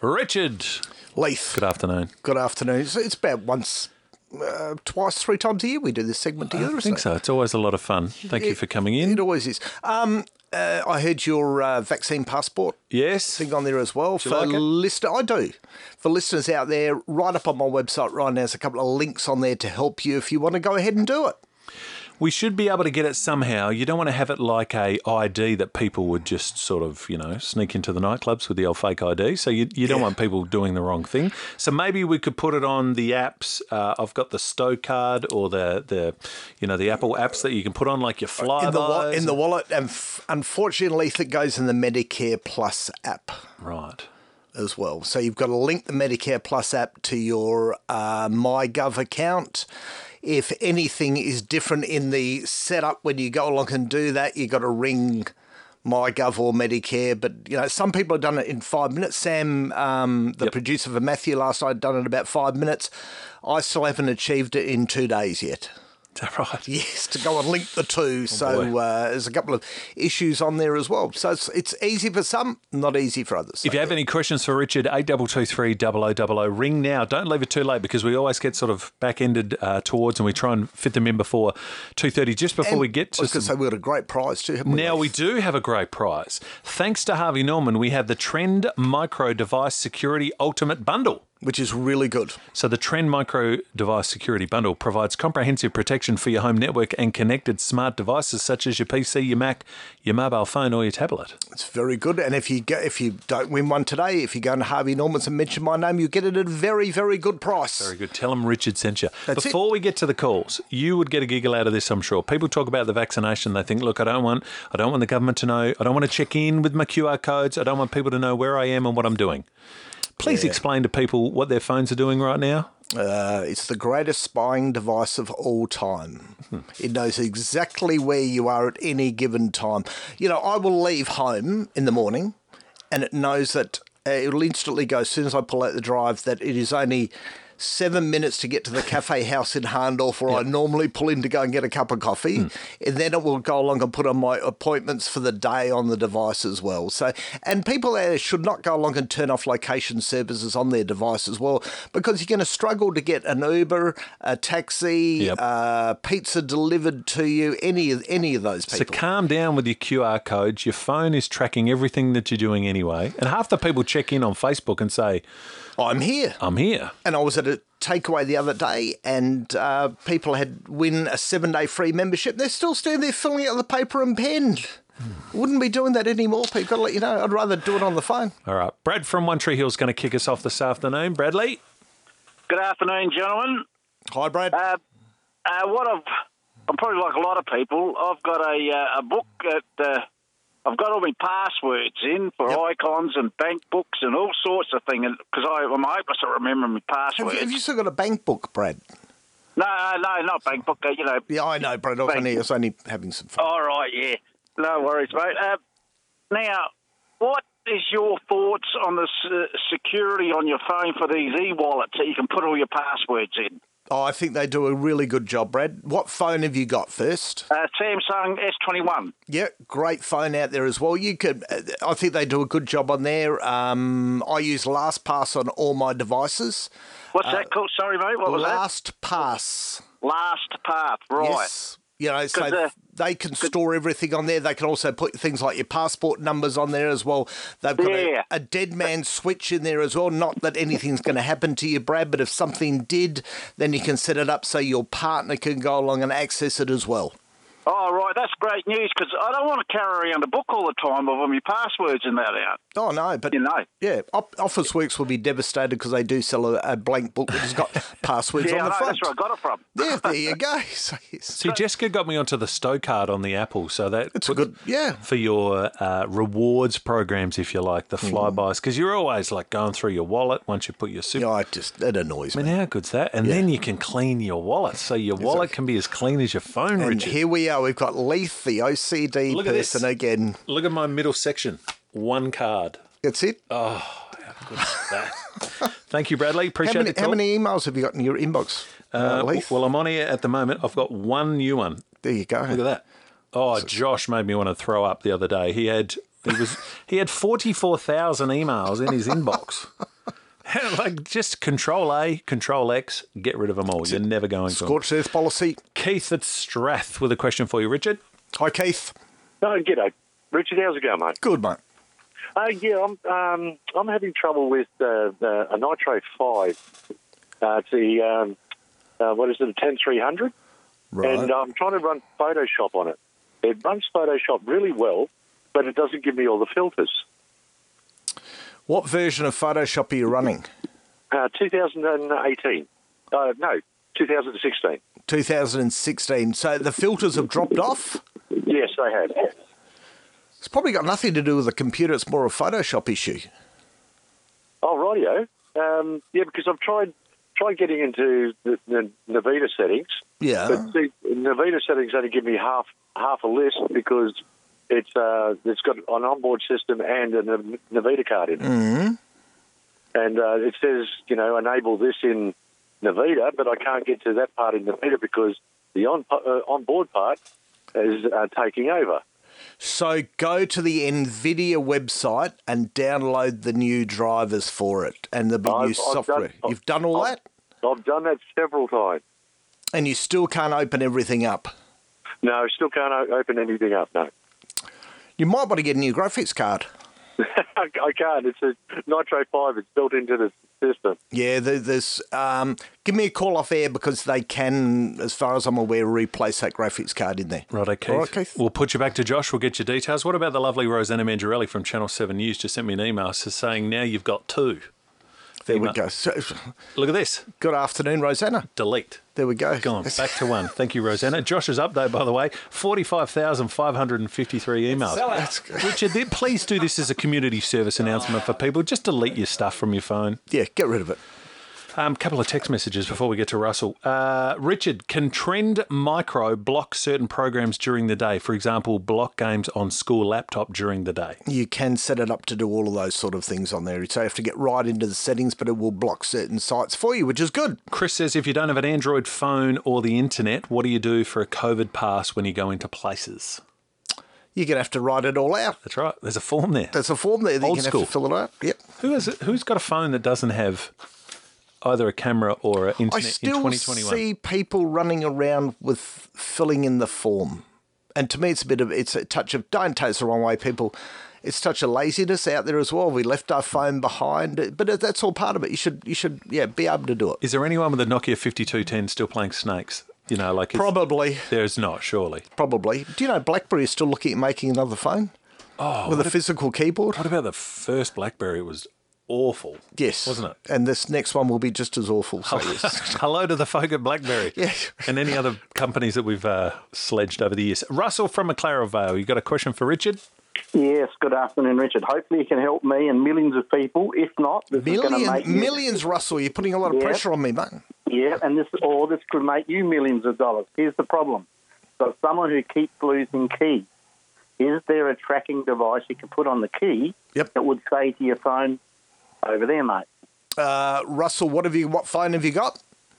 Richard. Leith. Good afternoon. Good afternoon. It's about once, twice, 3 times a year we do this segment together. I think so. It's always a lot of fun. Thank you for coming in. It always is. I heard your vaccine passport Yes. thing on there as well. Do you like it? I do. For listeners out there, right up on my website right now, there's a couple of links on there to help you if you want to go ahead and do it. We should be able to get it somehow. You don't want to have it like a ID that people would just sort of, sneak into the nightclubs with the old fake ID. So you don't want people doing the wrong thing. So maybe we could put it on the apps. I've got the Stow card or the Apple apps that you can put on like your flybys. In the wallet, and unfortunately, it goes in the Medicare Plus app. Right. As well. So you've got to link the Medicare Plus app to your MyGov account. If anything is different in the setup when you go along and do that, you've got to ring MyGov or Medicare. But, some people have done it in 5 minutes. Sam, the producer for Matthew last night, done it in about 5 minutes. I still haven't achieved it in 2 days yet. Is that right? Yes, to go and link the two. There's a couple of issues on there as well. So it's easy for some, not easy for others. If you have any questions for Richard, 8223 0000, ring now. Don't leave it too late because we always get sort of back-ended towards and we try and fit them in before 2:30, just before we get to... I was going to say we've got a great prize too, haven't we? Now, we do have a great prize. Thanks to Harvey Norman, we have the Trend Micro Device Security Ultimate Bundle. Which is really good. So the Trend Micro Device Security Bundle provides comprehensive protection for your home network and connected smart devices such as your PC, your Mac, your mobile phone or your tablet. It's very good. And if you don't win one today, if you go to Harvey Norman's and mention my name, you get it at a very, very good price. Very good. Tell them Richard sent you. Before we get to the calls, you would get a giggle out of this, I'm sure. People talk about the vaccination. They think, look, I don't want the government to know. I don't want to check in with my QR codes. I don't want people to know where I am and what I'm doing. Please explain to people what their phones are doing right now. It's the greatest spying device of all time. It knows exactly where you are at any given time. I will leave home in the morning and it knows that it will instantly go, as soon as I pull out the drive, that it is only 7 minutes to get to the cafe house in Harndorf where I normally pull in to go and get a cup of coffee. And then it will go along and put on my appointments for the day on the device as well. So, and people there should not go along and turn off location services on their device as well, because you're going to struggle to get an Uber, a taxi, pizza delivered to you, any of those people. So calm down with your QR codes. Your phone is tracking everything that you're doing anyway. And half the people check in on Facebook and say, I'm here. And I was at a takeaway the other day and people had win a 7-day free membership. They're still standing there filling out the paper and pen. Wouldn't be doing that anymore. People got to let you know. I'd rather do it on the phone. All right. Brad from One Tree Hill is going to kick us off this afternoon. Bradley? Good afternoon, gentlemen. Hi, Brad. I'm probably like a lot of people. I've got a book that... I've got all my passwords in for icons and bank books and all sorts of things because I'm hopeless at remembering my passwords. Have you still got a bank book, Brad? No, not bank book. Yeah, I know, Brad. I was only having some fun. All right, yeah. No worries, mate. Now, what is your thoughts on the security on your phone for these e-wallets that you can put all your passwords in? Oh, I think they do a really good job, Brad. What phone have you got first? Samsung S21. Yeah, great phone out there as well. I think they do a good job on there. I use LastPass on all my devices. What's that called? Sorry, mate, what was that? LastPass. LastPass, right. Yes. So they can store everything on there. They can also put things like your passport numbers on there as well. They've got a dead man switch in there as well. Not that anything's going to happen to you, Brad, but if something did, then you can set it up so your partner can go along and access it as well. Oh, right, that's great news because I don't want to carry around a book all the time of all my passwords and that out. Oh, no, but... Yeah, Officeworks will be devastated because they do sell a blank book that's got passwords on the front. That's where I got it from. Yeah, there you go. See, Jessica got me onto the Stow card on the Apple, so that's good, for your rewards programs, if you like, the flybys, because you're always like going through your wallet once you put your super... Yeah, it annoys me. I mean, how good's that? And then you can clean your wallet, so your wallet can be as clean as your phone, and Richard. Here we are. We've got Leith, the OCD person again. Look at my middle section. One card. That's it? Oh, how good is that? Thank you, Bradley. Appreciate it. How many emails have you got in your inbox, Leith? Well, I'm on here at the moment. I've got one new one. There you go. Look at that. Oh, Josh made me want to throw up the other day. He had 44,000 emails in his inbox. Like, just Control A, Control X, get rid of them all. You're never going to. Scorched earth policy. Keith at Strath with a question for you, Richard. Hi, Keith. Oh, g'day. Richard, how's it going, mate? Good, mate. Yeah, I'm having trouble with a Nitro 5. It's the, what is it, a 10300? Right. And I'm trying to run Photoshop on it. It runs Photoshop really well, but it doesn't give me all the filters. What version of Photoshop are you running? 2018. No, 2016. 2016. So the filters have dropped off? Yes, they have. It's probably got nothing to do with the computer. It's more a Photoshop issue. Oh, rightio. Yeah, because I've tried getting into the Navita settings. Yeah. But the Navita settings only give me half a list because it's got an onboard system and a Navita card in it. Mm-hmm. And it says, enable this in Navita, but I can't get to that part in Navita because the onboard part is taking over. So go to the NVIDIA website and download the new drivers for it and the new software. You've done all that? I've done that several times. And you still can't open everything up? No, I still can't open anything up, no. You might want to get a new graphics card. I can't. It's a Nitro 5. It's built into the system. Yeah, there's... give me a call off air because they can, as far as I'm aware, replace that graphics card in there. Righto, Keith. All right, Keith. We'll put you back to Josh. We'll get your details. What about the lovely Rosanna Mangarelli from Channel 7 News? Just sent me an email saying now you've got 2. There we go. So, Look at this. good afternoon, Rosanna. Delete. There we go. Gone. Back to 1. Thank you, Rosanna. Josh's update, by the way, 45,553 emails. That's good. Richard, please do this as a community service announcement for people. Just delete your stuff from your phone. Yeah, get rid of it. Couple of text messages before we get to Russell. Richard, can Trend Micro block certain programs during the day? For example, block games on school laptop during the day. You can set it up to do all of those sort of things on there. So you have to get right into the settings, but it will block certain sites for you, which is good. Chris says, if you don't have an Android phone or the internet, what do you do for a COVID pass when you go into places? You're going to have to write it all out. That's right. There's a form there. There's a form there that Old you're going to school. have to fill it out. Yep. Who's got a phone that doesn't have either a camera or an internet I in still 2021? see people running around with filling in the form. And to me, it's a touch of, don't take it the wrong way, people. It's a touch of laziness out there as well. We left our phone behind, but that's all part of it. You should be able to do it. Is there anyone with a Nokia 5210 still playing Snakes? Probably. There's not, surely. Probably. Do you know BlackBerry is still looking at making another phone? Oh, with a physical keyboard? What about the first BlackBerry? It was awful. Yes. Wasn't it? And this next one will be just as awful. So yes. Hello to the folk at BlackBerry. Yeah. And any other companies that we've sledged over the years. Russell from McLaren Vale, you got a question for Richard? Yes, good afternoon, Richard. Hopefully you can help me and millions of people. If not, this is going to make you... Millions, Russell. You're putting a lot of pressure on me, mate. Yeah, and this could make you millions of dollars. Here's the problem. So someone who keeps losing keys, is there a tracking device you can put on the key that would say to your phone, over there, mate? Russell, what phone have you got?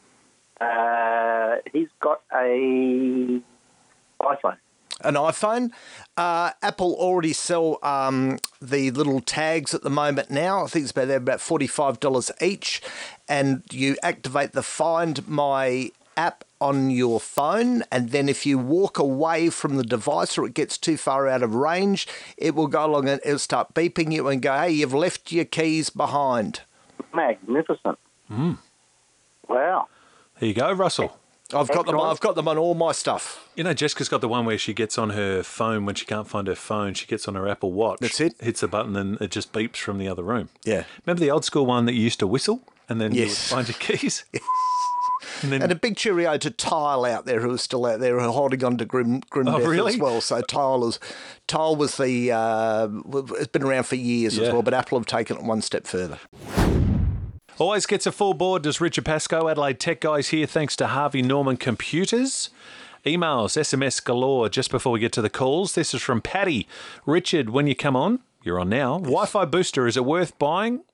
He's got a iPhone. An iPhone. Apple already sell the little tags at the moment now. I think they're about $45 each. And you activate the Find My app on your phone, and then if you walk away from the device or it gets too far out of range, it will go along and it'll start beeping you and go, hey, you've left your keys behind. Magnificent. Wow. There you go, Russell. I've got them on all my stuff. You know, Jessica's got the one where she gets on her phone when she can't find her phone. She gets on her Apple Watch. That's it. Hits a button and it just beeps from the other room. Yeah. Remember the old school one that you used to whistle and then you would find your keys? And a big cheerio to Tile out there, who's still out there, holding on to grim death really? as well. So Tile was the it's been around for years as well, but Apple have taken it one step further. Always gets a full board. Does Richard Pascoe, Adelaide Tech Guys here, thanks to Harvey Norman Computers. Emails, SMS galore. Just before we get to the calls, this is from Patty. Richard, when you come on, you're on now. Wi-Fi booster, is it worth buying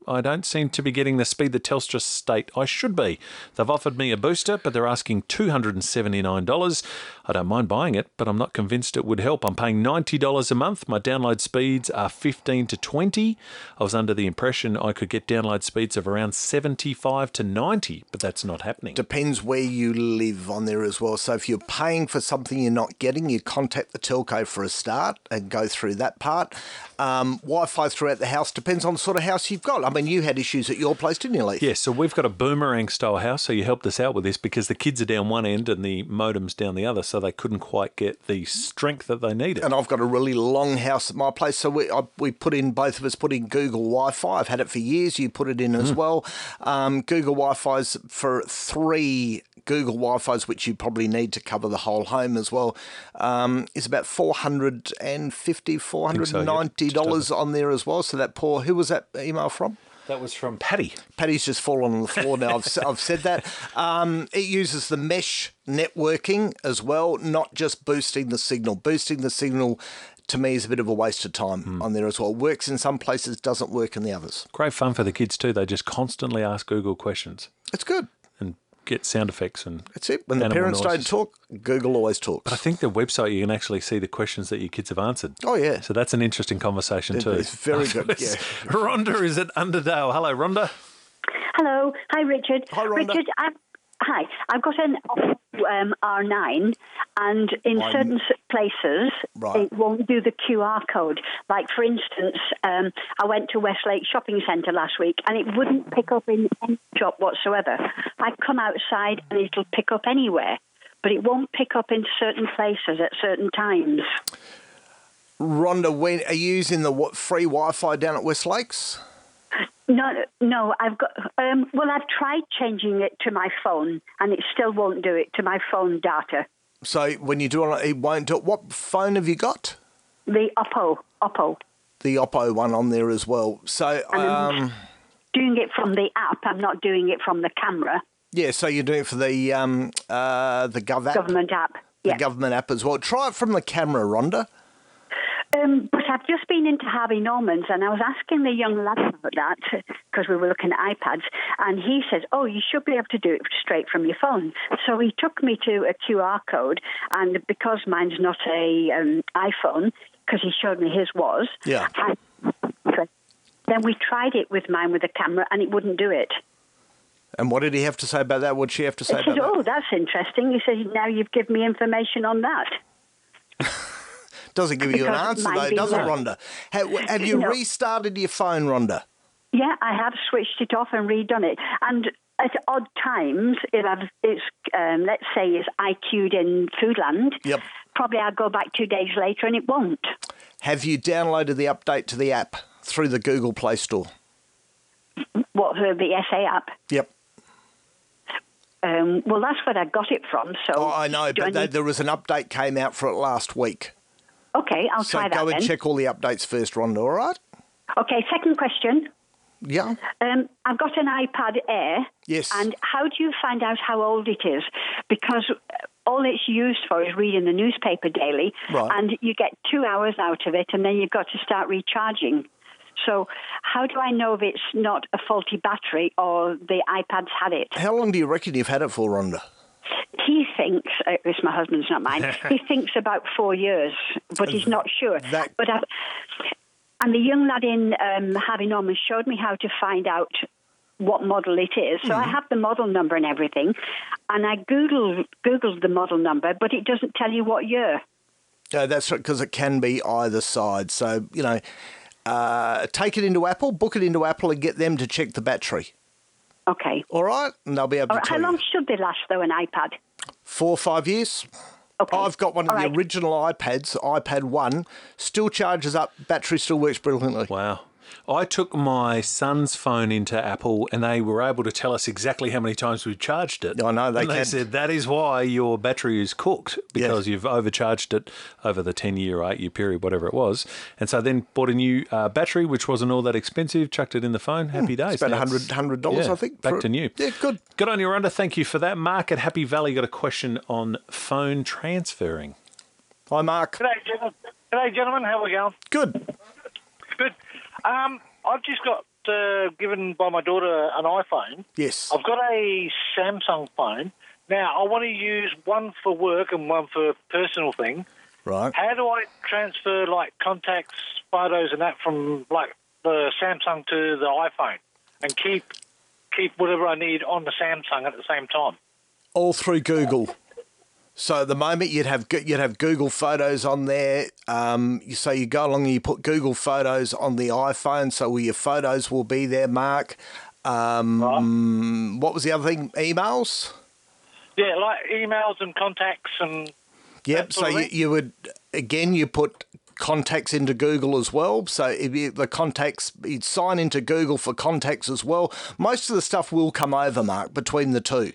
I don't seem to be getting the speed that Telstra state I should be. They've offered me a booster, but they're asking $279. I don't mind buying it, but I'm not convinced it would help. I'm paying $90 a month. My download speeds are 15 to 20. I was under the impression I could get download speeds of around 75 to 90, but that's not happening. Depends where you live on there as well. So if you're paying for something you're not getting, you contact the telco for a start and go through that part. Wi-Fi throughout the house depends on the sort of house you've got. I mean, you had issues at your place, didn't you, Leith? Yeah, so we've got a boomerang-style house, so you helped us out with this because the kids are down one end and the modem's down the other, so they couldn't quite get the strength that they needed. And I've got a really long house at my place, so we put in, both of us put in Google Wi-Fi. I've had it for years. You put it in as well. Google Wi-Fi's for 3 Google Wi-Fi's, which you probably need to cover the whole home as well, is about $450, $490 on there as well. So that poor, who was that email from? That was from Paddy. Paddy's just fallen on the floor now. I've said that. It uses the mesh networking as well, not just boosting the signal. Boosting the signal, to me, is a bit of a waste of time on there as well. Works in some places, doesn't work in the others. Great fun for the kids too. They just constantly ask Google questions. It's good. And get sound effects and that's it. When the parents don't talk, Google always talks. But I think the website, you can actually see the questions that your kids have answered. Oh, yeah. So that's an interesting conversation too. It's very good, yeah. Rhonda is at Underdale. Hello, Rhonda. Hello. Hi, Richard. Hi, Rhonda. Richard, hi. I've got an R9, and in certain places, it won't do the QR code. Like, for instance, I went to Westlake Shopping Centre last week, and it wouldn't pick up in any shop whatsoever. I come outside, and it'll pick up anywhere, but it won't pick up in certain places at certain times. Rhonda, when are you using the free Wi-Fi down at Westlakes? No, I've got. I've tried changing it to my phone, and it still won't do it to my phone data. So when you do it won't do it. What phone have you got? The Oppo. The Oppo one on there as well. So I'm doing it from the app. I'm not doing it from the camera. Yeah, so you're doing it for the Gov app? Government app. Yeah. The government app as well. Try it from the camera, Rhonda. But I've just been into Harvey Norman's, and I was asking the young lad about that because we were looking at iPads, and he says, "Oh, you should be able to do it straight from your phone." So he took me to a QR code, and because mine's not a iPhone, because he showed me his was, then we tried it with mine with a camera, and it wouldn't do it. And what did he have to say about that? What did she have to say about that? Oh, that's interesting. He said, "Now you've given me information on that." Doesn't give you an answer, though, does it, Rhonda? Have you restarted your phone, Rhonda? Yeah, I have switched it off and redone it. And at odd times, let's say it's IQ'd in Foodland, probably I'll go back 2 days later and it won't. Have you downloaded the update to the app through the Google Play Store? What, the SA app? Yep. Well, that's where I got it from. So I know, but there was an update came out for it last week. Okay, I'll try that then. So go and check all the updates first, Rhonda, all right? Okay, second question. Yeah. I've got an iPad Air. Yes. And how do you find out how old it is? Because all it's used for is reading the newspaper daily. Right. And you get 2 hours out of it, and then you've got to start recharging. So how do I know if it's not a faulty battery or the iPad's had it? How long do you reckon you've had it for, Rhonda? He thinks, it's my husband's, not mine, he thinks about 4 years, but he's not sure. And the young lad in Harvey Norman showed me how to find out what model it is. So I have the model number and everything, and I Googled the model number, but it doesn't tell you what year. That's right, because it can be either side. So, take it into Apple, book it into Apple and get them to check the battery. Okay. All right, and they'll be able to tell you. How long should they last, though, an iPad? 4 or 5 years. Okay. I've got one of the original iPads, iPad 1, still charges up, battery still works brilliantly. Wow. I took my son's phone into Apple and they were able to tell us exactly how many times we've charged it. I know, they said that is why your battery is cooked, because you've overcharged it over the 10-year or 8-year period, whatever it was. And so then bought a new battery, which wasn't all that expensive, chucked it in the phone, happy days. It's about $100, I think. Back to new. Yeah, good. Good on you, Rhonda. Thank you for that. Mark at Happy Valley got a question on phone transferring. Hi, Mark. G'day, gentlemen. How are we going? Good. Good. I've just got given by my daughter an iPhone. Yes. I've got a Samsung phone. Now, I want to use one for work and one for personal thing. Right. How do I transfer, like, contacts, photos and that from, like, the Samsung to the iPhone and keep whatever I need on the Samsung at the same time? All through Google. So at the moment you'd have Google Photos on there. So you go along and you put Google Photos on the iPhone, so all your photos will be there, Mark. Right. What was the other thing? Emails? Yeah, like emails and contacts and... Yep, so you would, again, you put contacts into Google as well. So if the contacts, you'd sign into Google for contacts as well. Most of the stuff will come over, Mark, between the two.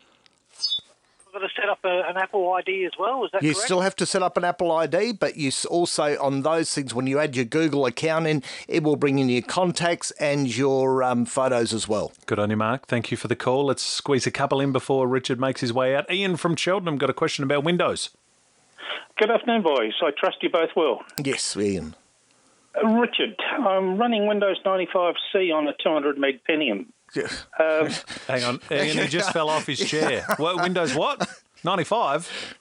I've got to set up an Apple ID as well, is that You correct? still have to set up an Apple ID, but you also, on those things, when you add your Google account in, it will bring in your contacts and your photos as well. Good on you, Mark. Thank you for the call. Let's squeeze a couple in before Richard makes his way out. Ian from Cheltenham got a question about Windows. Good afternoon, boys. I trust you both well. Yes, Ian. Richard, I'm running Windows 95C on a 200 meg Pentium. Hang on, Ian, he just fell off his chair. What, Windows what? 95?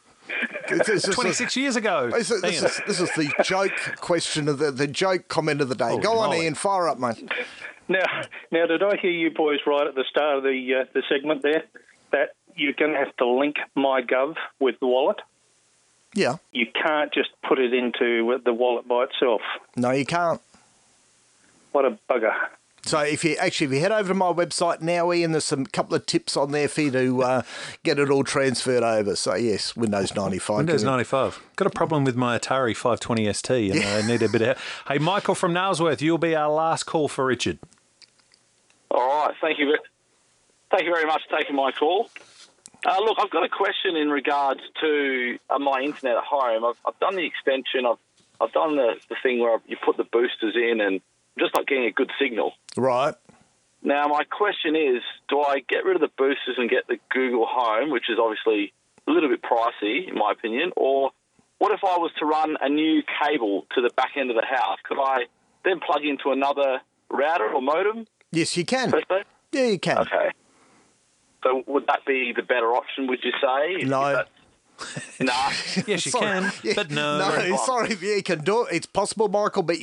26 years ago. This is the joke question of the joke comment of the day. Go on, Ian, fire up, mate. Now, did I hear you boys right at the start of the segment there that you're going to have to link MyGov with the wallet? Yeah. You can't just put it into the wallet by itself. No, you can't. What a bugger. So if you head over to my website now, Ian, there's some couple of tips on there for you to get it all transferred over. So yes, Windows 95. Windows 95. Got a problem with my Atari 520 ST and I need a bit of help. Hey, Michael from Nailsworth, you'll be our last call for Richard. All right, thank you very much for taking my call. Look, I've got a question in regards to my internet at home. I've done the extension. I've done the thing where you put the boosters in and I'm just not getting a good signal. Right. Now, my question is, do I get rid of the boosters and get the Google Home, which is obviously a little bit pricey, in my opinion, or what if I was to run a new cable to the back end of the house? Could I then plug into another router or modem? Yes, you can. Yeah, you can. Okay. So would that be the better option, would you say? No. No. Yes, you can, but no. No, sorry, you can do it. It's possible, Michael, but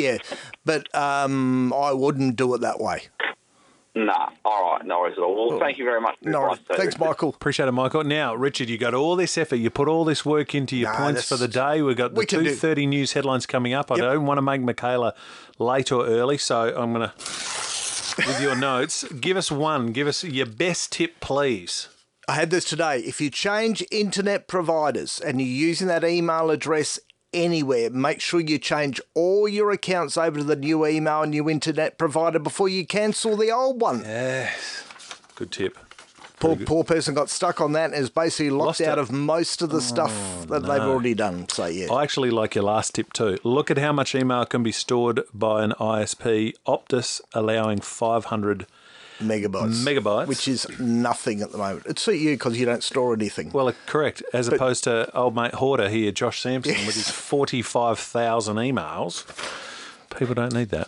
I wouldn't do it that way. Nah. All right. No worries at all. Well, thank you very much. No, thanks, Michael. Appreciate it, Michael. Now, Richard, you got all this effort. You put all this work into your points for the day. We've got the 2:30 news headlines coming up. I don't want to make Michaela late or early, so I'm going to, with your notes, give us your best tip, please. I had this today. If you change internet providers and you're using that email address anywhere, make sure you change all your accounts over to the new email and new internet provider before you cancel the old one. Yes. Good tip. Poor person got stuck on that and is basically locked out of most of the stuff that they've already done. So, yeah. I actually like your last tip too. Look at how much email can be stored by an ISP. Optus allowing 500 megabytes, which is nothing at the moment. It suits you because you don't store anything. Well, correct. As opposed to old mate Hoarder here, Josh Sampson, with his 45,000 emails. People don't need that.